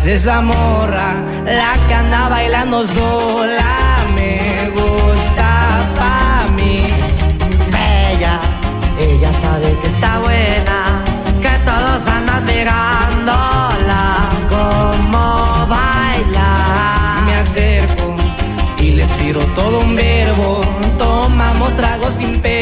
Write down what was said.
es esa morra, la que anda bailando sola. Me gusta pa' mí. Ella sabe que está buena, que todos andan mirándola. Como baila. Me acerco y le tiro todo un verbo. Tomamos tragos sin pena.